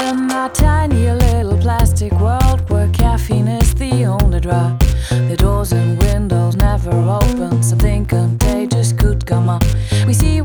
in our tiny little plastic world where caffeine is the only drug. The doors and windows never open, something contagious could come up. We see